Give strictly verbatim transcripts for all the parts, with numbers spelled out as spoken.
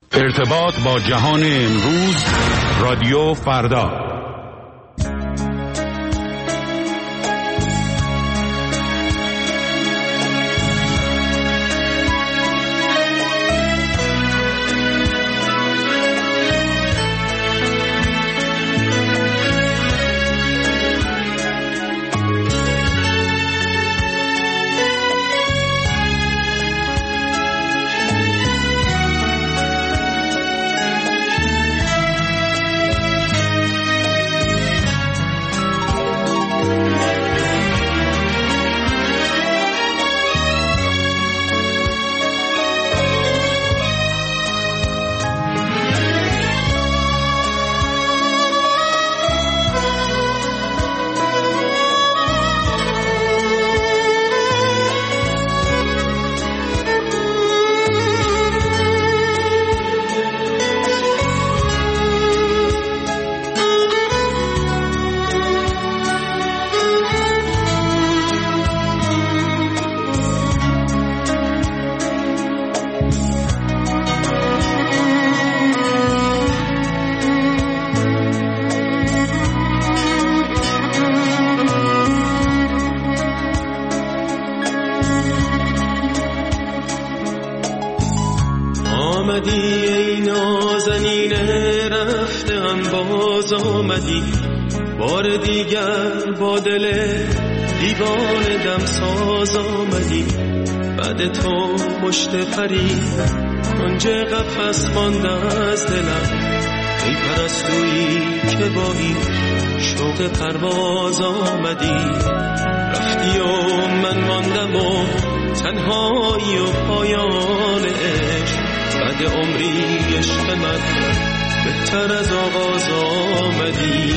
ارتباط با جهان امروز، رادیو فردا. بار دیگر با دل دیوانه دم ساز آمدی، بعد تو مشت پری کنج قفس مانده از دلم. ای پرستویی که با این شوق پرواز آمدی، رفتی و من ماندم و تنهایی و پایان عشق. بعد عمری عشق من بهتر از آغاز آمدی.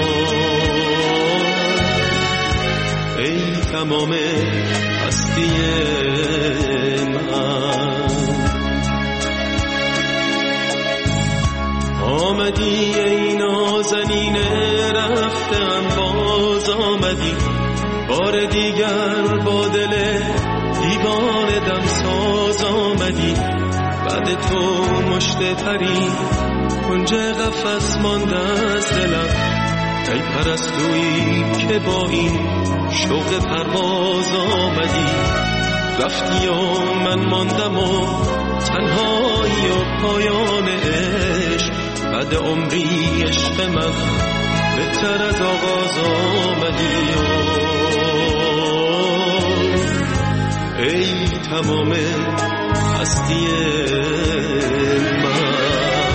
ای تمام هستی من، آمدی ای نازنین رفتم باز آمدی، بار دیگر با دل دیوانه دم ساز آمدی. بعد تو مشت پری کنج قفس مانده از دلم. ای پرستویی که با این شوق پرواز آمدی، رفتی و من ماندم و تنهایی و پایان عشق. بعد عمری عشق من بهتر از آغاز آمدی. ای تمام هستی من.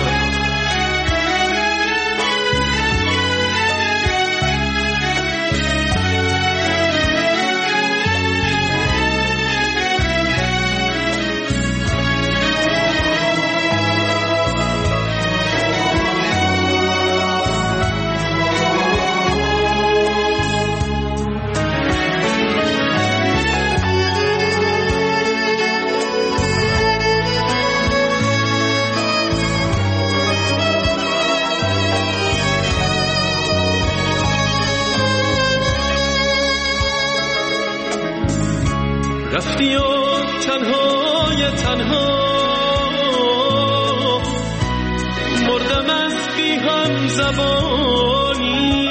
رفتی و تنهای تنها مردم از بی هم زبانی.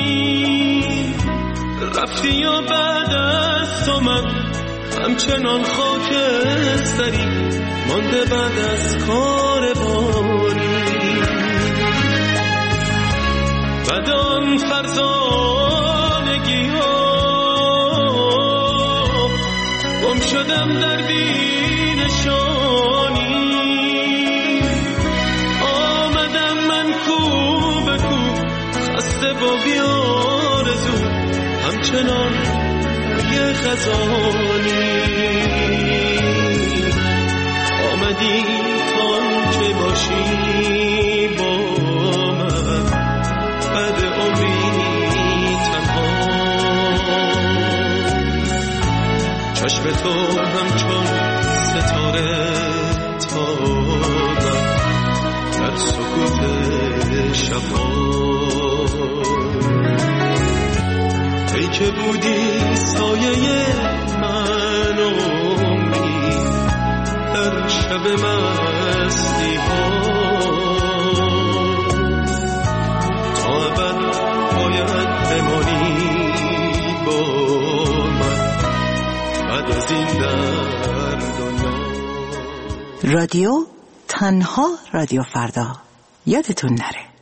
رفتی و بعد از تو من همچنان خاکستری مانده بعد از کاروانی. بعد آن فرزانگی ها گم شدم در بینشانی. آمدم من کو به کو خسته با بیارزو همچنان یه خزانی. آمدی تان که باشی با من، بعد عمری تنها. چشم تو همچون ستاره تابم در سکوت شبها. ای که بودی سایه من عمری در شب مستی ها. رادیو تنها رادیو فردا، یادتون نره.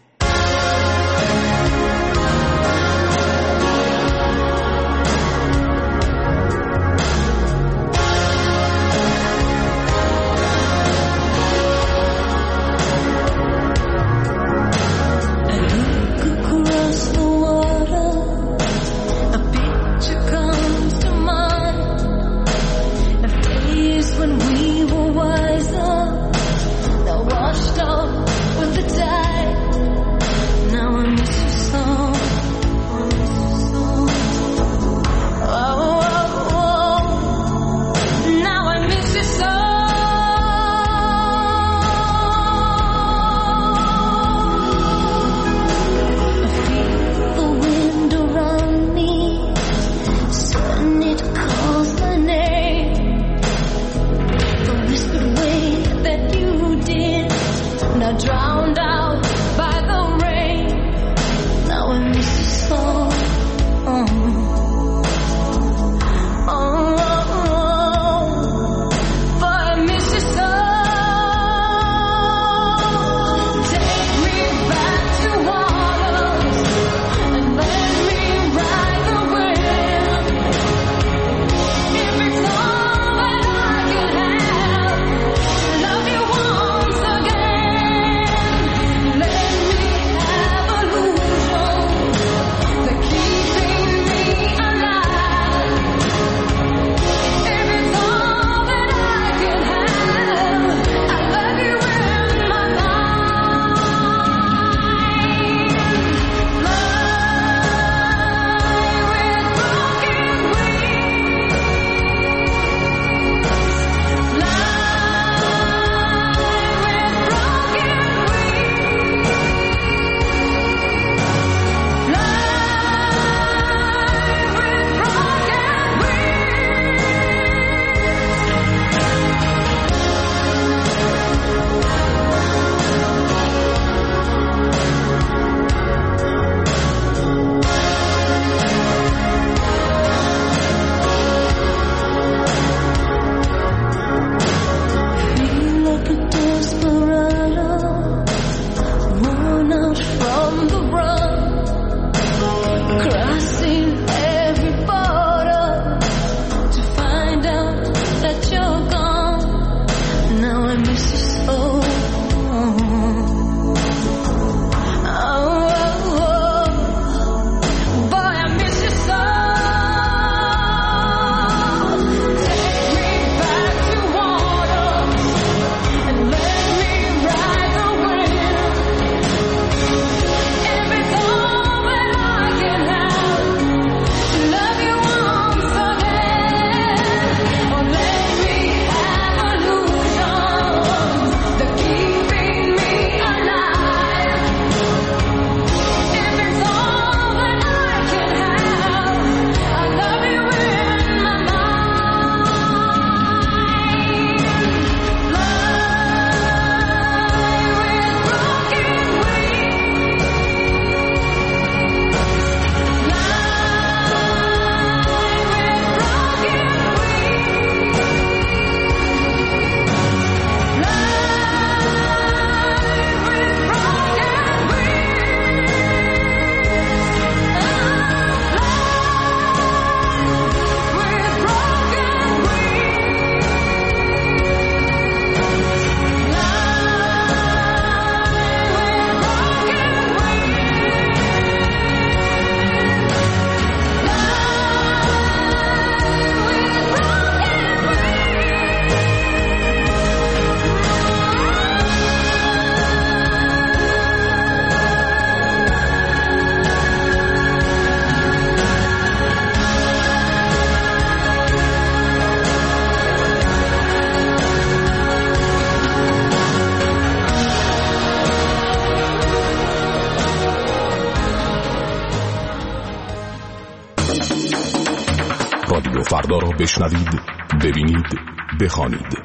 رادیو فردا را بشنوید، ببینید، بخوانید.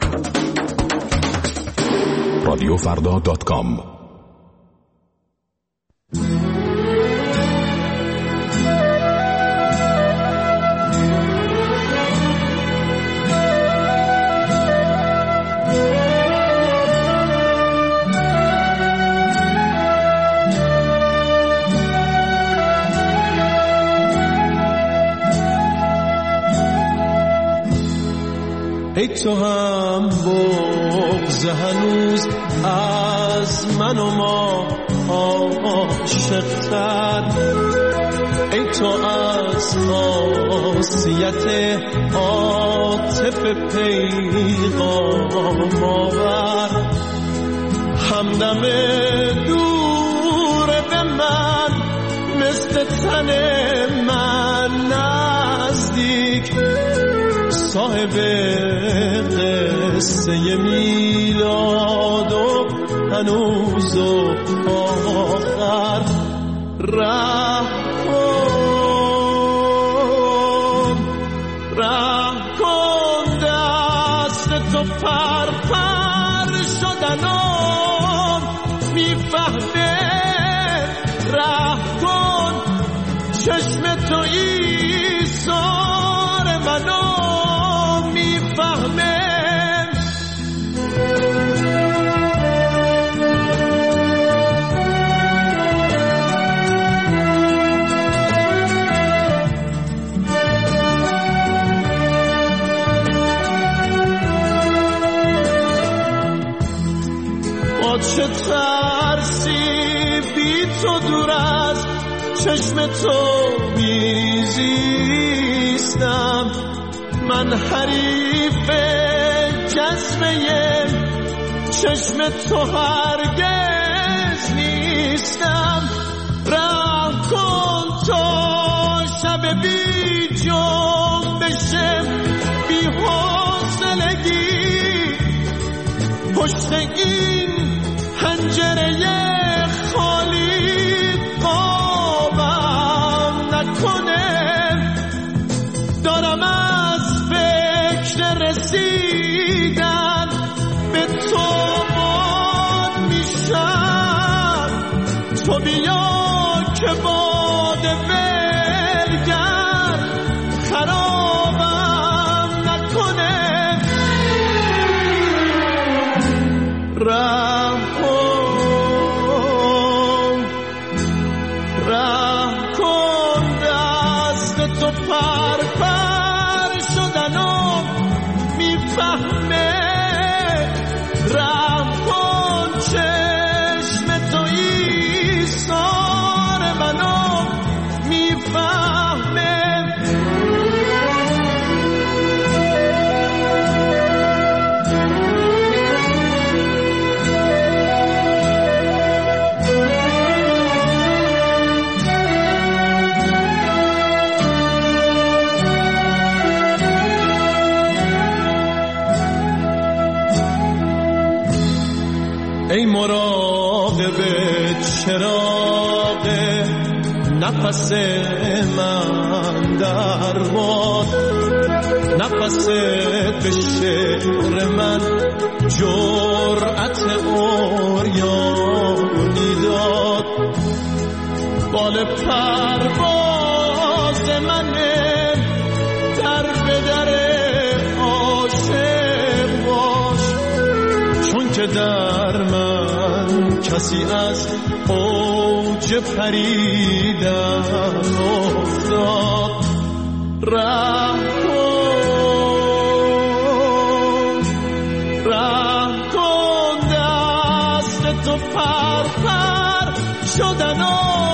رادیو فردا دات کام. تو هم بغض هنوز از من و ما عاشق‌تر، ای تو از خاصیت عاطفه پیغام آور، همدم دور به من مثل تن من نزدیک، صاحب قصه میلاد و هنوز و آخر راه کن، راه کن دست تو پر پر شدنم میفهمه، راه کن چشم تو ایثار منو میفهمه. با چه ترسی بی تو دور از چشم تو میزیستم، من حریف جذبه چشم تو هرگز نیستم، راه کن تا شب بی جنبش بی حوصلگی پشت این پنجره خالی قابم نکنه، دارم از فکر رسیدن به تو باد میشم، تو بیا که باد ولگر خرابم نکنه، راه کن، راه کن دست تو پر پر شدنم میفهمه، راه کن چشم تو ایثار منو میفهمه. ای مراقب چراغ نفس من در باد، نفست به شعر من جرأت عریانی داد، بال پرواز منه در به در عاشق باش، چون که در من کسی از اوج پریدن افتاد، راه کن، راه کن دست تو پر پر شدن